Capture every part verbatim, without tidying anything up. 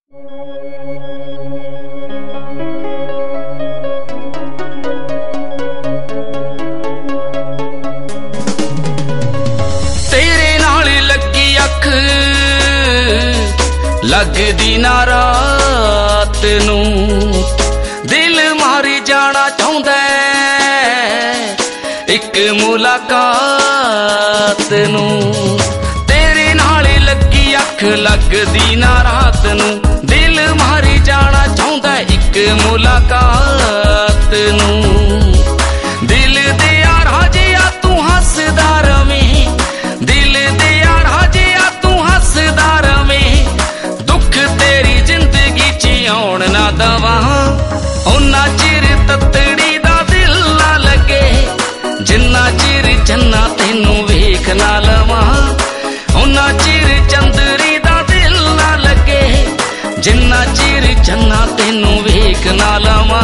लगदी ना रात नू दिल मारी जाना चाहुंदा इक मुलाकात नू तेरे नाल लगी अख लगदी ना रात नू दिल मारी जाना चाहुंदा इक मुलाकात नू दिल दे यार हाजिया तू हसदा रवें दिल दे यार हाजिया तू हसदा रवें तेरी जिंदगी च आउण ना दवा उन्ना चिर ततड़ी दा दिल ना लगे जिन्ना चिर चन्ना तेनू वेख ना लवा उन्ना चिर चंदरी दा दिल ना लगे जिन्ना चिर चन्ना तेनू वेख ना लवा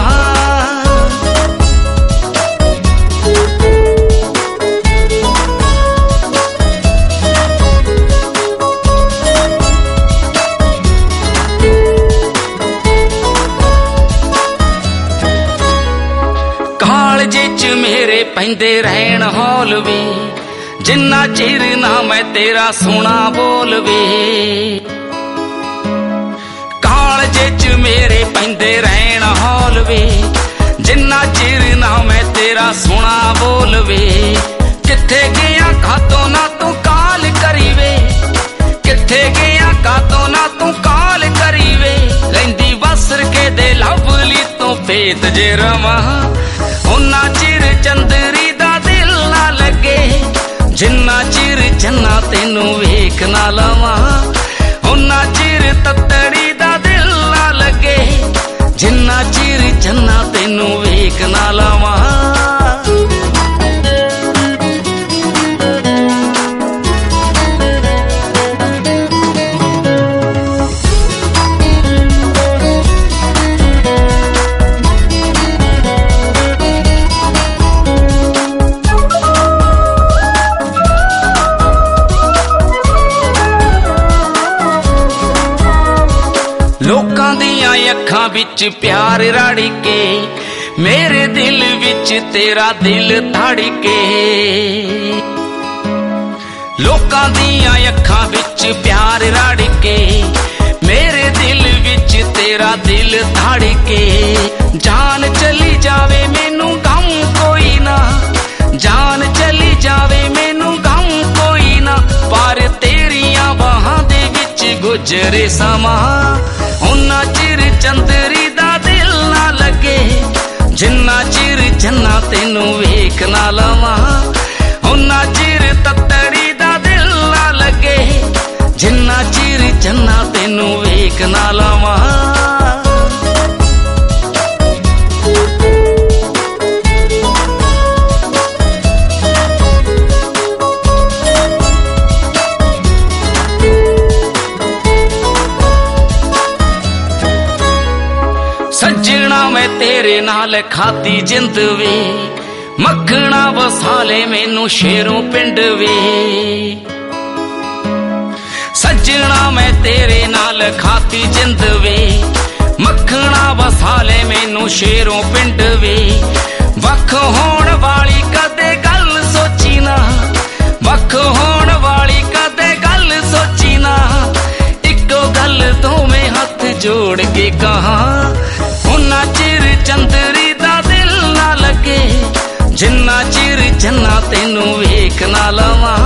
मेरे पैंदे रहन हौल वे जिन्ना चिर ना मैं तेरा सोना बोल वे कालजे च मेरे पैंदे रहन हौल वे जिन्ना चिर ना मैं तेरा सोना बोल वे किथे गया खातों ना तू काल करी वे किथे गया खातों ना तू काल करी वे रहिंदी वसर के दे लवली तो फेत जे रवा उन्ना चिर चंदरी दा दिल ना लगे जिन्ना चिर चन्ना तेनू वेख ना लवा उन्ना चिर ततड़ी दा दिल ना लगे जिन्ना चिर चन्ना तेनू वेख ना लवा लोकां दियां अखां विच प्यार राड़ी के मेरे दिल विच तेरा दिल धाड़ी के लोकां दियां अखां विच प्यार राड़ी के मेरे दिल विच तेरा दिल धाड़ी के जान चली जावे मैनू गम कोई ना जान चली जावे मैनू गम कोई ना पर तेरियां बाहां दे विच गुजरे समा उन्ना चिर चंदरी दा दिल ना लगे जिन्ना चिर चन्ना तेनू वेख ना लवा उन्ना चिर ततड़ी दा दिल ना लगे जिन्ना चिर चन्ना तेनू वेख ना लवा सजना मैं तेरे नाल खाती जिंद वे मखना वसाले मैनू शेरों पिंड वे सजना मैं तेरे नाल खाती जिंद वे मखना वसाले मैनू शेरों पिंड वे वख होण वाली कदे गल सोची ना वख होण वाली कदे गल सोची ना इको गल दोवें हथ जोड़ के कहा उन्ना चिर चंदरी दा दिल ना लगे जिन्ना चिर चन्ना तेनू वेख ना लवा